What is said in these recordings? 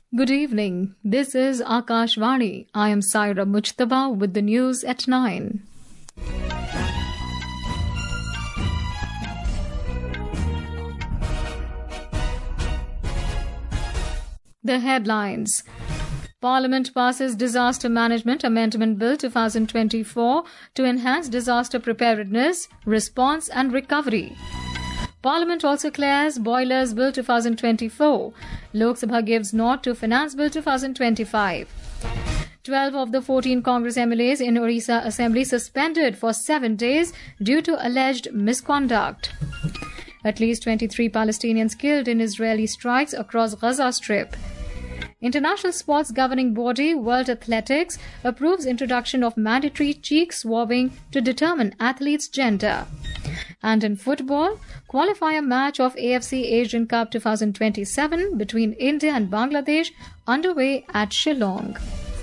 Good evening. This is Akashvani. I am Saira Mujtaba with the news at 9. The headlines. Parliament passes Disaster Management Amendment Bill 2024 to enhance disaster preparedness, response and recovery. Parliament also clears Boilers Bill 2024. Lok Sabha gives nod to Finance Bill 2025. 12 of the 14 Congress MLAs in Orissa Assembly suspended for 7 days due to alleged misconduct. At least 23 Palestinians killed in Israeli strikes across Gaza Strip. International Sports Governing Body World Athletics approves introduction of mandatory cheek swabbing to determine athletes' gender. And in football, qualifier match of AFC Asian Cup 2027 between India and Bangladesh underway at Shillong.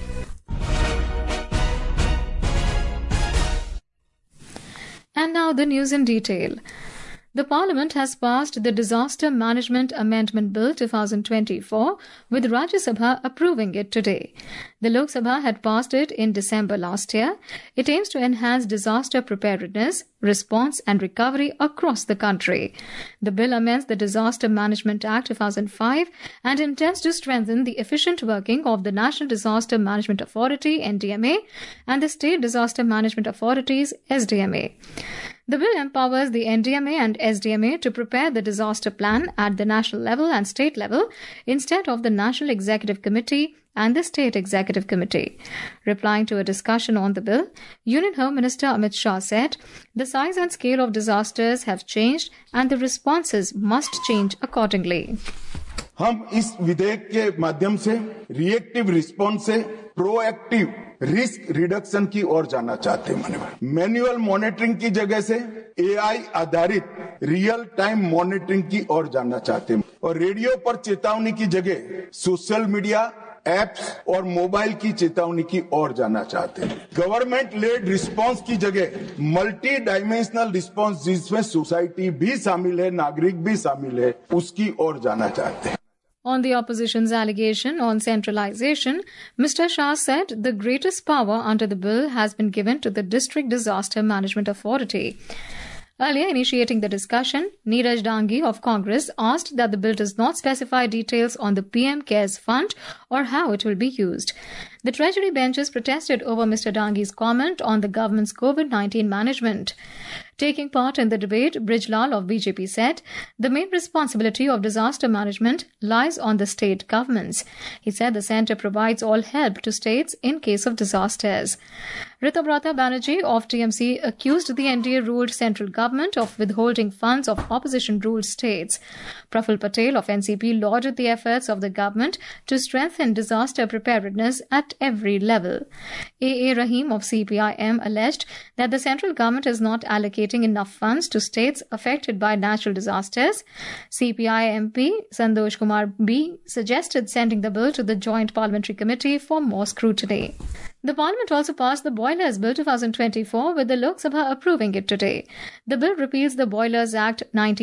And now the news in detail. The Parliament has passed the Disaster Management Amendment Bill 2024, with Rajya Sabha approving it today. The Lok Sabha had passed it in December last year. It aims to enhance disaster preparedness, response and recovery across the country. The bill amends the Disaster Management Act 2005 and intends to strengthen the efficient working of the National Disaster Management Authority (NDMA) and the State Disaster Management Authorities (SDMA). The bill empowers the NDMA and SDMA to prepare the disaster plan at the national level and state level instead of the National Executive Committee and the State Executive Committee. Replying to a discussion on the bill, Union Home Minister Amit Shah said, "The size and scale of disasters have changed and the responses must change accordingly." हम इस विधेयक के माध्यम से reactive response से proactive risk reduction की ओर जाना चाहते हैं। मैनुअल मॉनिटरिंग की जगह से एआई आधारित रियल टाइम मॉनिटरिंग की ओर जाना चाहते हैं और रेडियो पर चेतावनी की जगह सोशल मीडिया एप्स और मोबाइल की चेतावनी की ओर जाना चाहते हैं। गवर्नमेंट लेड रिस्पांस की जगह मल्टी डायमेंशनल रिस्पांस जिसमें सोसाइटी भी शामिल है, नागरिक भी शामिल है, उसकी ओर जाना चाहते हैं। On the opposition's allegation on centralization, Mr. Shah said the greatest power under the bill has been given to the District Disaster Management Authority. Earlier, initiating the discussion, Neeraj Dangi of Congress asked that the bill does not specify details on the PM Cares Fund or how it will be used. The Treasury benches protested over Mr. Dangi's comment on the government's COVID-19 management. Taking part in the debate, Brijlal of BJP said, "The main responsibility of disaster management lies on the state governments." He said the centre provides all help to states in case of disasters. Ritubrata Banerjee of TMC accused the NDA-ruled central government of withholding funds of opposition-ruled states. Praful Patel of NCP lauded the efforts of the government to strengthen disaster preparedness at every level. A.A. Rahim of CPIM alleged that the central government is not allocating enough funds to states affected by natural disasters. CPI MP Santosh Kumar B suggested sending the bill to the Joint Parliamentary Committee for more scrutiny. The Parliament also passed the Boilers Bill 2024, with the Lok Sabha approving it today. The bill repeals the Boilers Act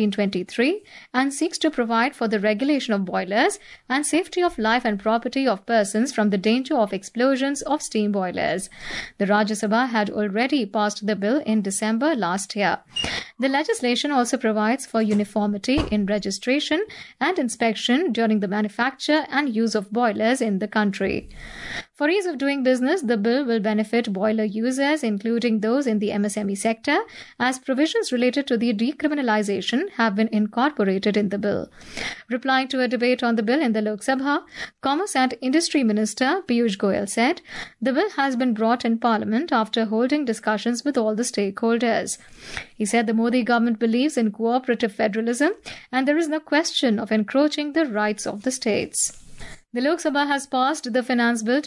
1923 and seeks to provide for the regulation of boilers and safety of life and property of persons from the danger of explosions of steam boilers. The Rajya Sabha had already passed the bill in December last year. The legislation also provides for uniformity in registration and inspection during the manufacture and use of boilers in the country. For ease of doing business, the bill will benefit boiler users, including those in the MSME sector, as provisions related to the decriminalization have been incorporated in the bill. Replying to a debate on the bill in the Lok Sabha, Commerce and Industry Minister Piyush Goyal said, "The bill has been brought in Parliament after holding discussions with all the stakeholders." He said the Modi government believes in cooperative federalism and there is no question of encroaching the rights of the states. The Lok Sabha has passed the Finance Bill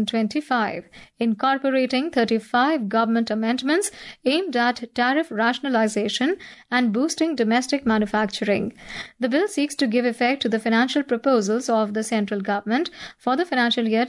2025, incorporating 35 government amendments aimed at tariff rationalization and boosting domestic manufacturing. The bill seeks to give effect to the financial proposals of the central government for the financial year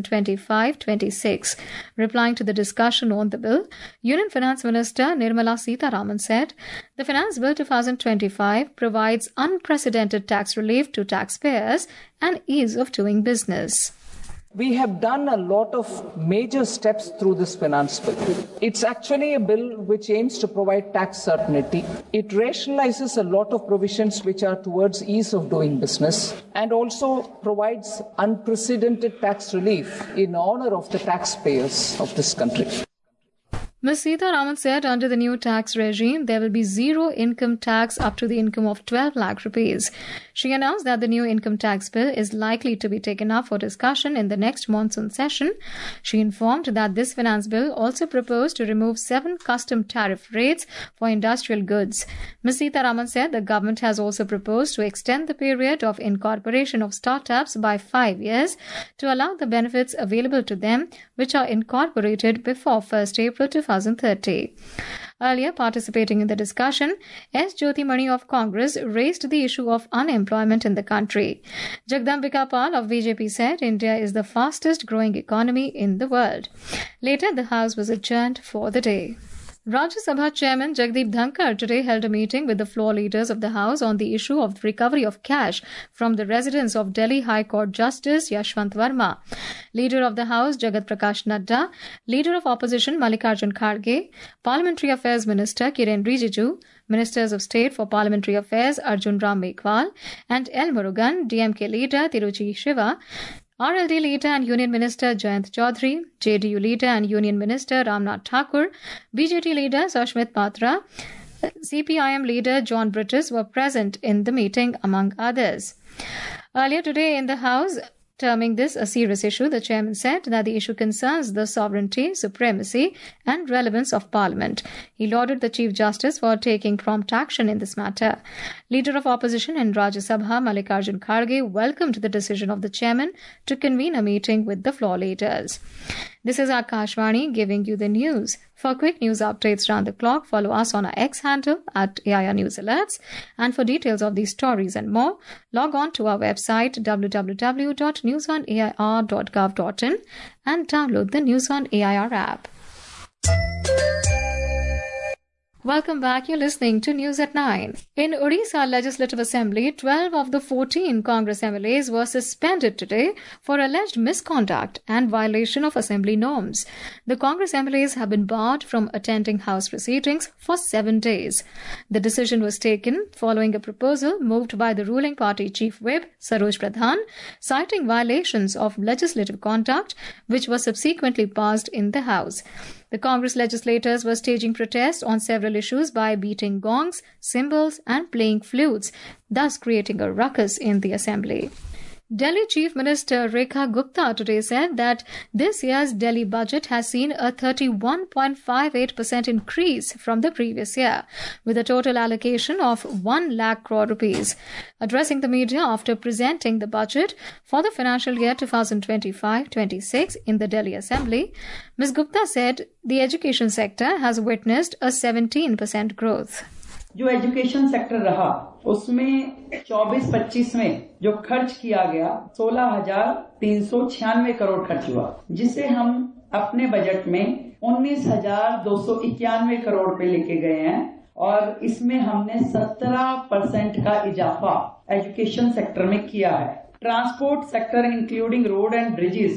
2025-26. Replying to the discussion on the bill, Union Finance Minister Nirmala Sitharaman said, "The Finance Bill 2025 provides unprecedented tax relief to taxpayers and ease of doing business. We have done a lot of major steps through this finance bill. It's actually a bill which aims to provide tax certainty. It rationalizes a lot of provisions which are towards ease of doing business and also provides unprecedented tax relief in honor of the taxpayers of this country. Ms. Sitharaman said under the new tax regime, there will be zero income tax up to the income of 12 lakh rupees. She announced that the new income tax bill is likely to be taken up for discussion in the next monsoon session. She informed that this finance bill also proposed to remove 7 custom tariff rates for industrial goods. Ms. Sitharaman said the government has also proposed to extend the period of incorporation of startups by 5 years to allow the benefits available to them which are incorporated before 1st April 2030. Earlier, participating in the discussion, S. Jyotimani of Congress raised the issue of unemployment in the country. Jagdambika Pal of BJP said India is the fastest growing economy in the world. Later, the House was adjourned for the day. Rajya Sabha Chairman Jagdeep Dhankar today held a meeting with the floor leaders of the House on the issue of the recovery of cash from the residence of Delhi High Court Justice Yashwant Verma. Leader of the House Jagat Prakash Nadda, Leader of Opposition Mallikarjun Kharge, Parliamentary Affairs Minister Kiren Rijiju, Ministers of State for Parliamentary Affairs Arjun Ram Meghwal, and L. Murugan, DMK Leader Tiruchi Shiva, RLD Leader and Union Minister Jayant Chaudhary, JDU Leader and Union Minister Ramnath Thakur, BJP Leader Sashmit Patra, CPIM Leader John Brittis were present in the meeting, among others. Earlier today in the House, terming this a serious issue, the chairman said that the issue concerns the sovereignty, supremacy and relevance of Parliament. He lauded the Chief Justice for taking prompt action in this matter. Leader of Opposition in Rajya Sabha, Mallikarjun Kharge, welcomed the decision of the chairman to convene a meeting with the floor leaders. This is Akashvani giving you the news. For quick news updates round the clock, follow us on our X handle at AIR News Alerts. And for details of these stories and more, log on to our website www.newsonair.gov.in and download the News on AIR app. Welcome back. You're listening to News at 9. In Odisha Legislative Assembly, 12 of the 14 Congress MLAs were suspended today for alleged misconduct and violation of assembly norms. The Congress MLAs have been barred from attending House proceedings for 7 days. The decision was taken following a proposal moved by the ruling party Chief Whip, Saroj Pradhan, citing violations of legislative conduct, which was subsequently passed in the House. The Congress legislators were staging protests on several issues by beating gongs, cymbals and playing flutes, thus creating a ruckus in the assembly. Delhi Chief Minister Rekha Gupta today said that this year's Delhi budget has seen a 31.58% increase from the previous year, with a total allocation of 1 lakh crore rupees. Addressing the media after presenting the budget for the financial year 2025-26 in the Delhi Assembly, Ms. Gupta said the education sector has witnessed a 17% growth. जो education sector रहा उसमें 24-25 में जो खर्च किया गया 16,396 करोड़ खर्च हुआ, जिसे हम अपने बजट में 19,291 करोड़ पे लेके गए हैं और इसमें हमने 17% का इजाफा एजुकेशन सेक्टर में किया है. Transport sector including road and bridges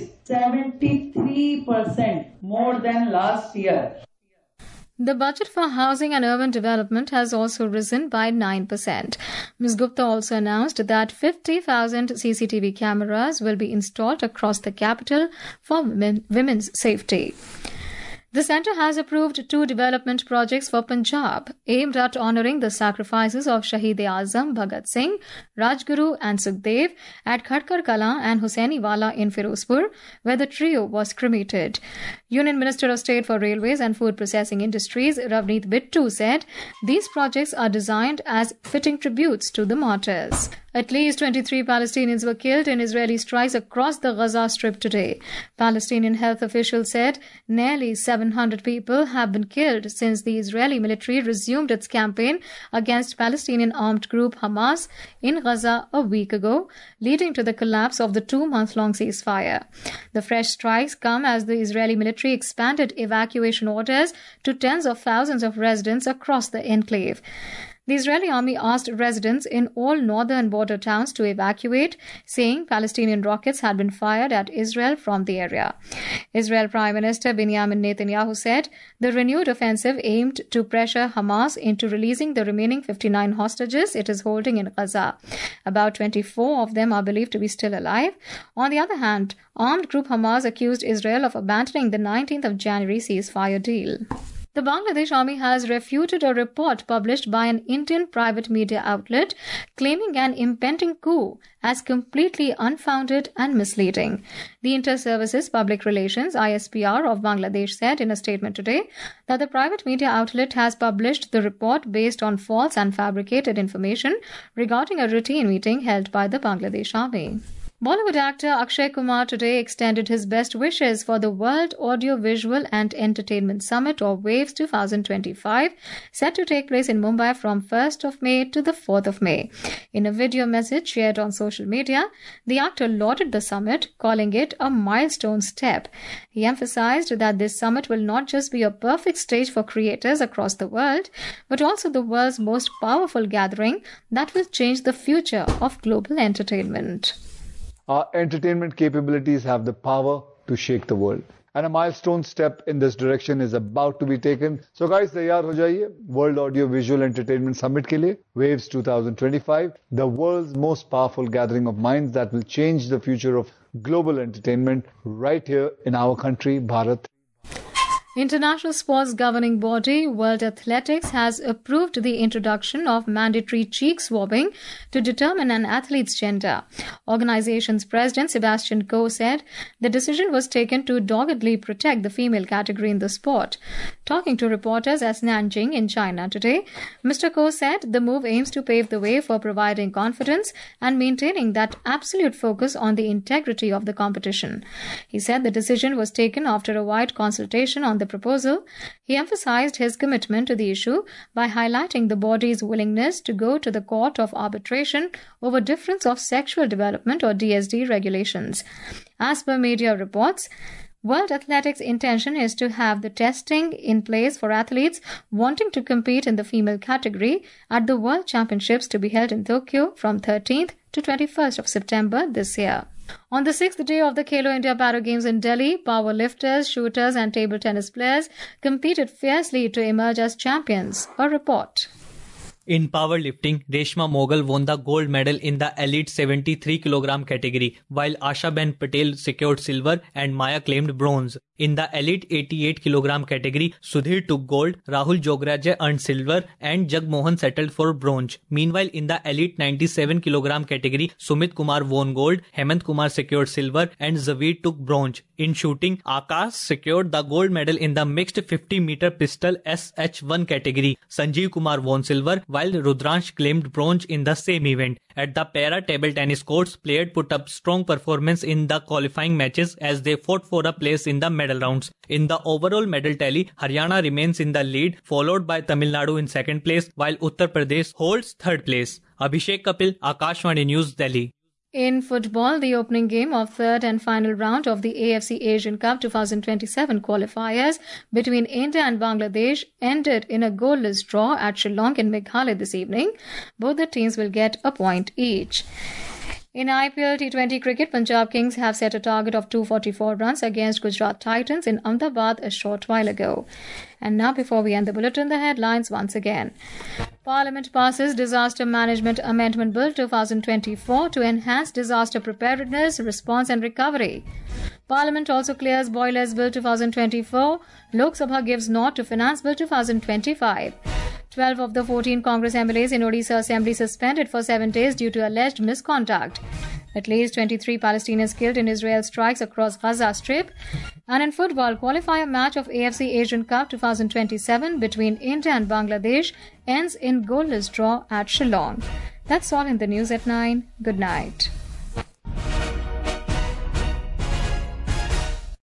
73% more than last year. The budget for housing and urban development has also risen by 9%. Ms. Gupta also announced that 50,000 CCTV cameras will be installed across the capital for women's safety. The centre has approved 2 development projects for Punjab aimed at honouring the sacrifices of Shaheed-e-Azam Bhagat Singh, Rajguru and Sukhdev at Khadkar Kala and Husainiwala in Firozpur, where the trio was cremated. Union Minister of State for Railways and Food Processing Industries, Ravneet Bittu, said these projects are designed as fitting tributes to the martyrs. At least 23 Palestinians were killed in Israeli strikes across the Gaza Strip today. Palestinian health officials said nearly 700 people have been killed since the Israeli military resumed its campaign against Palestinian armed group Hamas in Gaza a week ago, leading to the collapse of the 2-month-long ceasefire. The fresh strikes come as the Israeli military expanded evacuation orders to tens of thousands of residents across the enclave. The Israeli army asked residents in all northern border towns to evacuate, saying Palestinian rockets had been fired at Israel from the area. Israel Prime Minister Benjamin Netanyahu said the renewed offensive aimed to pressure Hamas into releasing the remaining 59 hostages it is holding in Gaza. About 24 of them are believed to be still alive. On the other hand, armed group Hamas accused Israel of abandoning the 19th of January ceasefire deal. The Bangladesh Army has refuted a report published by an Indian private media outlet claiming an impending coup as completely unfounded and misleading. The Inter-Services Public Relations ISPR of Bangladesh said in a statement today that the private media outlet has published the report based on false and fabricated information regarding a routine meeting held by the Bangladesh Army. Bollywood actor Akshay Kumar today extended his best wishes for the World Audiovisual and Entertainment Summit or WAVES 2025, set to take place in Mumbai from 1st of May to the 4th of May. In a video message shared on social media, the actor lauded the summit, calling it a milestone step. He emphasized that this summit will not just be a perfect stage for creators across the world, but also the world's most powerful gathering that will change the future of global entertainment. Our entertainment capabilities have the power to shake the world. And a milestone step in this direction is about to be taken. So guys, तैयार हो जाइए World Audio Visual Entertainment Summit के लिए, WAVES 2025, the world's most powerful gathering of minds that will change the future of global entertainment right here in our country, Bharat. International sports governing body World Athletics has approved the introduction of mandatory cheek swabbing to determine an athlete's gender. Organization's president Sebastian Coe said the decision was taken to doggedly protect the female category in the sport. Talking to reporters at Nanjing in China today, Mr. Coe said the move aims to pave the way for providing confidence and maintaining that absolute focus on the integrity of the competition. He said the decision was taken after a wide consultation on the proposal. He emphasized his commitment to the issue by highlighting the body's willingness to go to the court of arbitration over difference of sexual development or DSD regulations. As per media reports, World Athletics' intention is to have the testing in place for athletes wanting to compete in the female category at the World Championships to be held in Tokyo from 13th to 21st of September this year. On the 6th day of the Khelo India Para Games in Delhi, powerlifters, shooters and table tennis players competed fiercely to emerge as champions. A report. In powerlifting, Reshma Moghal won the gold medal in the elite 73 kg category, while Asha-Ben Patel secured silver and Maya claimed bronze. In the elite 88 kg category, Sudhir took gold, Rahul Jograj earned silver and Jagmohan settled for bronze. Meanwhile, in the elite 97 kg category, Sumit Kumar won gold, Hemant Kumar secured silver and Zaveer took bronze. In shooting, Akash secured the gold medal in the mixed 50-meter pistol SH1 category. Sanjeev Kumar won silver, while Rudransh claimed bronze in the same event. At the para table tennis courts, players put up strong performance in the qualifying matches as they fought for a place in the medal rounds. In the overall medal tally, Haryana remains in the lead, followed by Tamil Nadu in second place, while Uttar Pradesh holds third place. Abhishek Kapil, Akashvani News, Delhi. In football, the opening game of third and final round of the AFC Asian Cup 2027 qualifiers between India and Bangladesh ended in a goalless draw at Shillong in Meghalaya this evening. Both the teams will get a point each. In IPL T20 cricket, Punjab Kings have set a target of 244 runs against Gujarat Titans in Ahmedabad a short while ago. And now, before we end the bulletin, the headlines once again. Parliament passes Disaster Management Amendment Bill 2024 to enhance disaster preparedness, response and recovery. Parliament also clears Boilers Bill 2024. Lok Sabha gives nod to Finance Bill 2025. 12 of the 14 Congress MLAs in Odisha Assembly suspended for 7 days due to alleged misconduct. At least 23 Palestinians killed in Israel strikes across Gaza Strip. And in football, qualifier match of AFC Asian Cup 2027 between India and Bangladesh ends in goalless draw at Shillong. That's all in the news at 9. Good night.